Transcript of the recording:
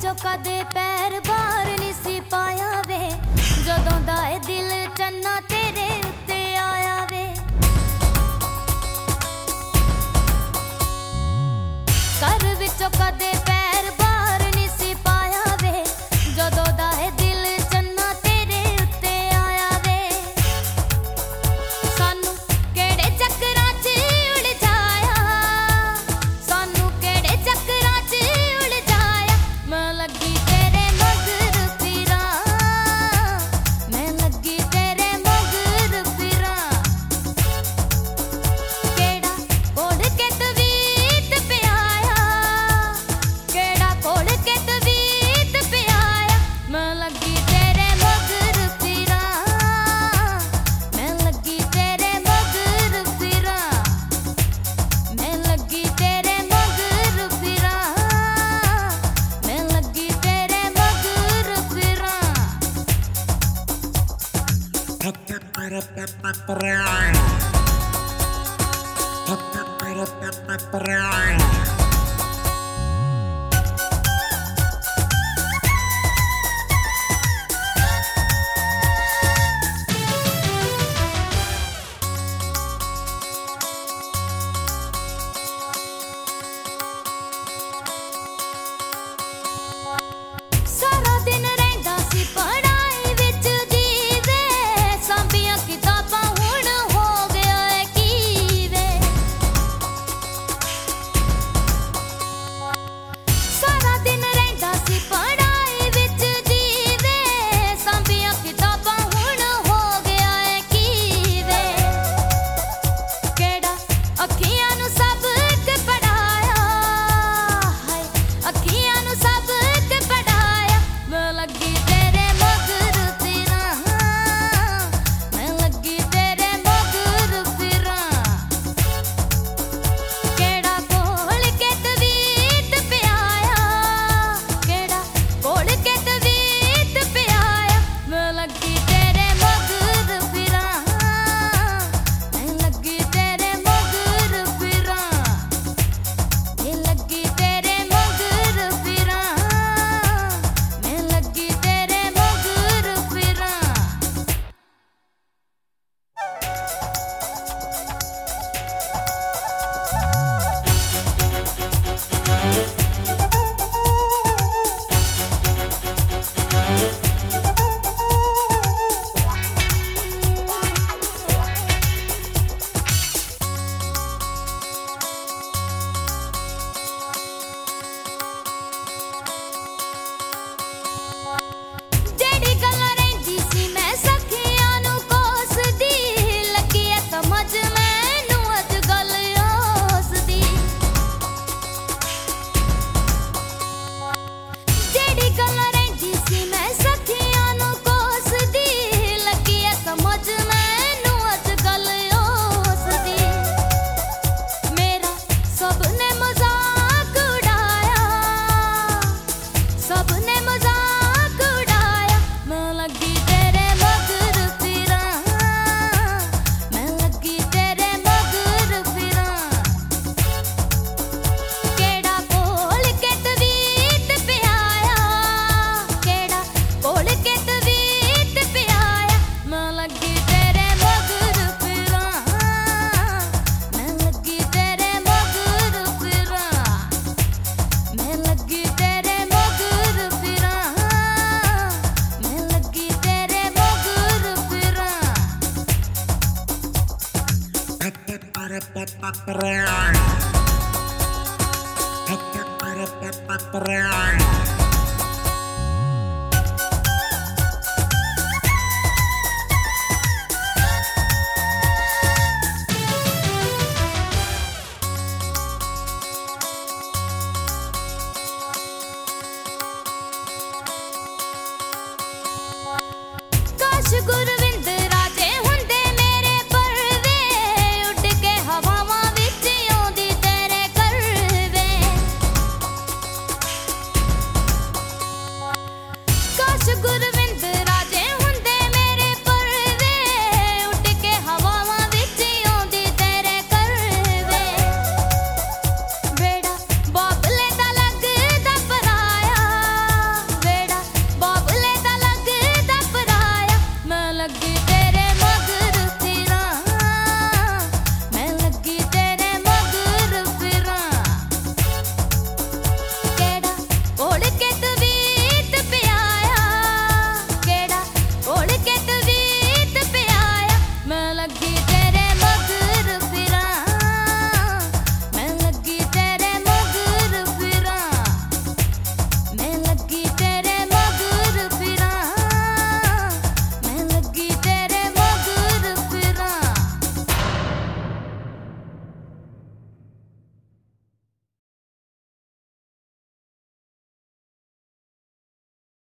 ਵਿੱਚੋਂ ਕਦੇ ਪੈਰ ਬਾਹਰ ਨਹੀਂ ਸੀ ਪਾਇਆ ਵੇ, ਜਦੋਂ ਦਾ ਇਹ ਦਿਲ ਚੰਨਾ ਤੇਰੇ ਉੱਤੇ ਆਇਆ ਵੇ। ਘਰ ਵਿੱਚੋਂ ਕਦੇ ਪੈਰ ਬਾਹਰ ਨਹੀਂ ਸੀ ਪਾਇਆ ਵੇ, ਜਦੋਂ ਦਾ ਇਹ ਦਿਲ ਚੰਨਾ ਤੇਰੇ ਉੱਤੇ ਆਇਆ ਵੇ। ਸਾਨੂੰ ਕਿਹੜੇ ਚੱਕਰਾਂ 'ਚ ਉਲਝਾਇਆ, ਸਾਨੂੰ ਕਿਹੜੇ ਚੱਕਰਾਂ 'ਚ ਉਲਝਾਇਆ। ਮੈਂ ਲੱਗੀ ਤੇਰੇ ਮਗਰ ਫਿਰਾਂ, ਮੈਂ ਲੱਗੀ ਤੇਰੇ ਮਗਰ ਫਿਰਾਂ। ਕਿਹੜਾ ਕੋਲ ਕੇ ਤਵੀਤ ਪਿਆਇਆ, ਕਿਹੜਾ ਕੋਲ ਕੇ ਤਵੀਤ ਪਿਆਇਆ। ਮੈਂ ਲੱਗੀ ਤੇਰੇ ਮਗਰ ਫਿਰਾਂ, ਮੈਂ ਲੱਗੀ ਤੇਰੇ ਮਗਰ ਫਿਰਾਂ, ਮੈਂ ਲੱਗੀ ਤੇਰੇ ਮਗਰ ਫਿਰਾਂ, ਮੈਂ ਲੱਗੀ ਤੇਰੇ ਮਗਰ ਫਿਰਾਂ। ਸਾਰਾ ਦਿਨ ਰਹਿੰਦਾ ਸੀ ਪੜ੍ਹਾਈ ਵਿੱਚ ਜੀਵੇ, ਸਾਂਭੀਆਂ ਕਿਤਾਬਾਂ ਹੁਣ ਹੋ ਗਿਆ ਏ ਕੀ ਵੇ। ਸਾਰਾ ਦਿਨ ਰਹਿੰਦਾ ਸੀ ਪੜ੍ਹਾਈ ਵਿੱਚ ਜੀਵੇ, ਸਾਂਭੀਆਂ ਕਿਤਾਬਾਂ ਹੁਣ ਹੋ ਗਿਆ ਏ ਕੀ ਵੇ। ਕਿਹੜਾ ਅੱਖੀਆਂ ਨੂੰ ਸਬਕ ਪੜ੍ਹਾਇਆ, ਹਾਏ ਅੱਖੀਆਂ ਨੂੰ ਸਬਕ ਪੜ੍ਹਾਇਆ। ਮੈਂ ਲੱਗੀ ਤੇਰੇ ਮਗਰ ਫਿਰਾਂ, ਮੈਂ ਲੱਗੀ ਤੇਰੇ ਮਗਰ ਫਿਰਾਂ। ਕਿਹੜਾ ਕੋਲ ਕੇ ਤਵੀਤ ਪਿਆਇਆ, ਕਿਹੜਾ ਕੋਲ ਕੇ ਤਵੀਤ ਪਿਆਇਆ। ਮੈਂ ਲੱਗੀ ਤੇਰੇ ਮਗਰ ਫਿਰਾਂ, ਮੈਂ ਲੱਗੀ ਤੇਰੇ ਮਗਰ ਫਿਰਾਂ, ਮੈਂ ਲੱਗੀ ਤੇਰੇ ਮਗਰ ਫਿਰਾਂ, ਮੈਂ ਲੱਗੀ ਤੇਰੇ ਮਗਰ ਫਿਰਾਂ। ਜਿਹੜੀ ਗੱਲਾਂ ਰਹਿੰਦੀ ਸੀ ਮੈਂ ਸਖੀਆਂ ਨੂੰ ਕੋਸਦੀ, ਲੱਗੀ ਐ ਸਮਝ ਮੈਨੂੰ ਅੱਜ ਗੱਲ ਉਸਦੀ। ਜਿਹੜੀ ਗੱਲਾਂ ਰਹਿੰਦੀ ਸੀ ਮੈਂ ਸਖੀਆਂ ਨੂੰ ਕੋਸਦੀ, ਲੱਗੀ ਐ ਸਮਝ ਮੈਨੂੰ ਅੱਜ ਗੱਲ ਉਸਦੀ। ਮੇਰਾ ਸਭ ਨੇ ਮਜ਼ਾਕ ਉਡਾਇਆ, ਸਭ ਨੇ ਮਜ਼ਾਕ ਉਡਾਇਆ। ਮੈਂ ਲੱਗੀ ਤੇਰੇ ਮਗਰ ਫਿਰਾਂ, ਮੈਂ ਲੱਗੀ ਤੇਰੇ ਮਗਰ ਫਿਰਾਂ। ਕਿਹੜਾ ਕੋਲ ਕੇ ਤਵੀਤ ਪਿਆਇਆ, ਕਿਹੜਾ ਕੋਲ ਕੇ ਤਵੀਤ ਪਿਆਇਆ। ਮੈਂ ਲੱਗੀ ਤੇਰੇ ਮਗਰ ਫਿਰਾਂ, ਮੈਂ ਲੱਗੀ ਤੇਰੇ ਮਗਰ ਫਿਰਾਂ, ਮੈਂ ਲੱਗੀ ਤੇਰੇ ਮਗਰ ਫਿਰਾਂ, ਮੈਂ ਲੱਗੀ ਤੇਰੇ ਮਗਰ ਫਿਰਾਂ।